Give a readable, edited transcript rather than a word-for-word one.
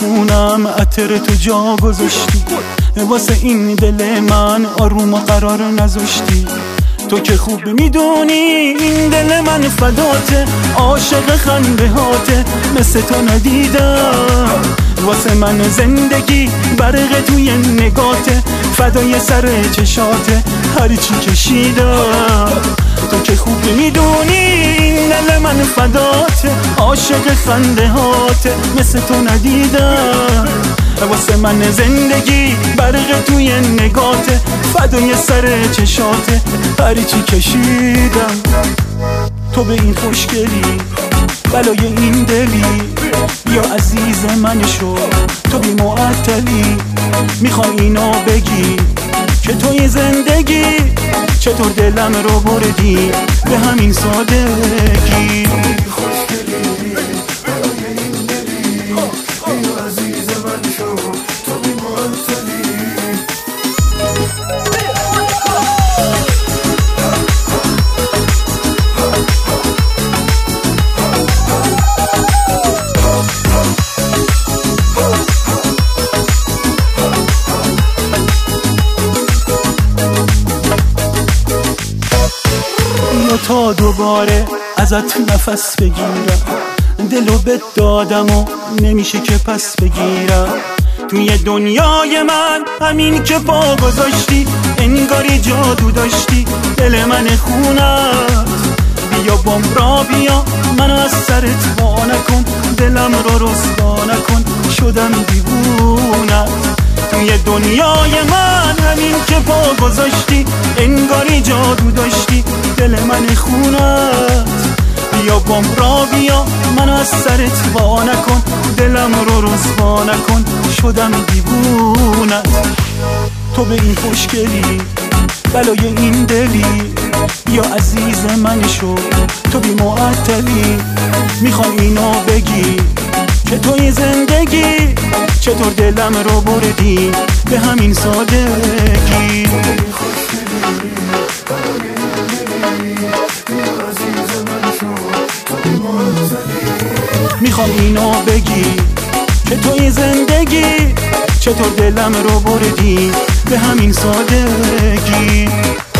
خونم عطر تو جا گذاشتی، واسه این دل من آروم و قرار نذاشتی. تو که خوب میدونی این دل من فداته، عاشق خنده هاته، مثل تو ندیدم. واسه من زندگی برق توی نگاته، فدای سر چشاته، هرچی کشیدم. تو که خوب میدونی این دل من فداته، عاشق خنده هاته، مثل تو ندیدم. واسه من زندگی برق توی نگاته، فدای سر چشاته، هرچی کشیدم. تو به این خوشگلی بلای این دلی، یا عزیز من شو تو بی معطلی. میخوام اینو بگی که توی زندگی چطور دلم رو بردی به همین سادگی. تا دوباره ازت نفس بگیرم، دلو بهت دادم و نمیشه که پس بگیرم. توی دنیای من همین که پا گذاشتی، انگاری جادو داشتی دل من خونت. بیا بام را بیا منو از سرت وا نکن، دلم رو رسوا نکن، شدم دیوونت. توی دنیای من همین که پا گذاشتی، انگاری جادو داشتی دل من خونت. بیا بام را بیا منو از سرت وا نکن، دلم رو رسوا نکن، شدم دیوونت. تو به این خوشگلی بلای این دلی، یا عزیز من شو تو بی معطلی. میخوام اینو بگی که توی زندگی چطور دلم رو بردی به همین سادگی. میخوام اینو بگی که توی زندگی چطور دلم رو بردی به همین سادگی.